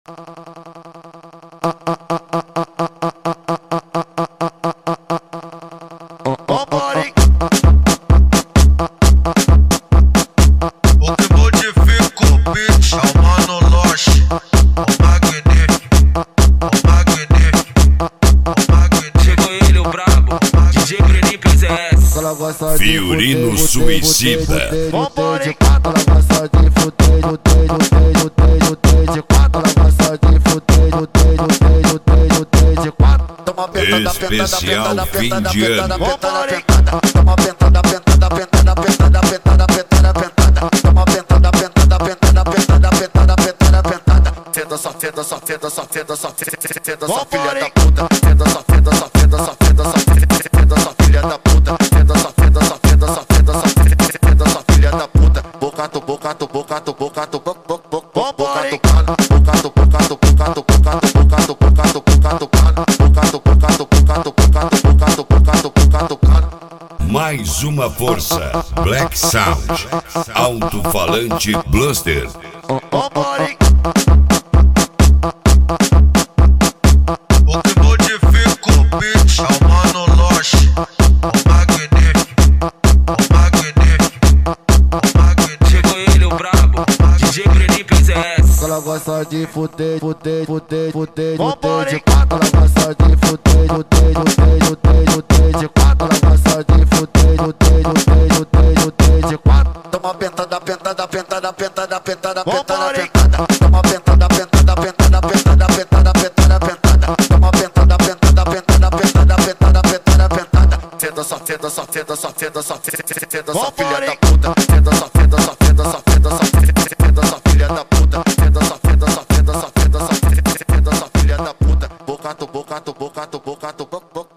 O que modifica o beat é o Mano Loche, o magnífico, o magnífico, o magnífico. Chegou ele, o brabo, DJ Breninho PZS. Fiorino Suicida. Ela gosta de fuder, de quatro. Ela gosta de fuder, de quatro. Toma pentada, Especial pentada, fim pentada, de pentada, ano. pentada, pentada. Toma pentada, pentada, pentada, pentada, pentada, pentada, pentada. Toma pentada, pentada, pentada, pentada, pentada, pentada, pentada. Feda só, feda só, feda só, feda só, feda só, filha da puta. Feda só, feda só, feda só, feda só, feda só, filha da puta. Feda só, feda só, feda só, feda só, feda só, filha da puta. Bocato, bocato, bocato, bocato, bocato, bocato, bocato, bocato, bocato, bocato, bocato, bocato, bocato, bocato, bocato, bocato, bocato. Mais uma força. Black Sound. Alto-falante Bluster. O que modifica o beat é o Mano Loche, o magnífico, o magnífico, o magnífico. Chegou ele, o brabo, DJ Breninho PZS. Ela gosta de fuder, fuder, fuder, fuder, fuder, de quatro. Ela gosta de fuder, fuder, fuder, fuder, fuder, de quatro. Ela gosta de fuder, fuder, fuder, fuder, fuder, de quatro. Toma pentada, pentada, pentada, pentada, pentada, pentada, pentada. Toma pentada, pentada, pentada, pentada, pentada, pentada, pentada. Toma pentada, pentada, pentada, pentada, pentada, pentada, pentada. Feda só, feda só, feda só, feda só, feda só, filha da puta. Feda só, feda só, feda só, feda só, feda só, filha da puta. Feda só, feda só, feda só, feda só, feda só, filha da puta. Bocato, bocato, bocato, bocato, bocato.